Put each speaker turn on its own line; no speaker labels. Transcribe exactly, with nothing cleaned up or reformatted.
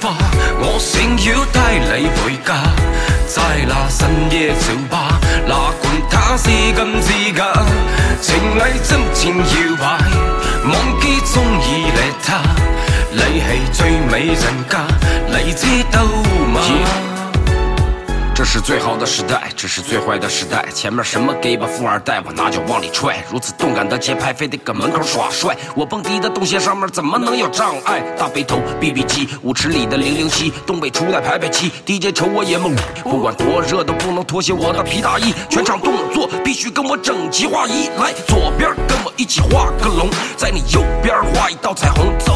花，我想要帶你回家，在那深夜酒吧，哪管它是金是假，情侶真情搖擺，忘記中意你他，你係最美人家，你知道嗎？ Yeah.
这是最好的时代，这是最坏的时代。前面什么 gay 吧富二代，我拿脚往里踹。如此动感的节拍，非得搁门口耍帅。我蹦迪的动线上面怎么能有障碍？大背头 B B 机，舞池里的零零七，东北初代排排七 ，D J 瞅我也懵。不管多热都不能脱下我的皮大衣，全场动作必须跟我整齐划一。来，左边跟我一起画个龙，在你右边画一道彩虹。走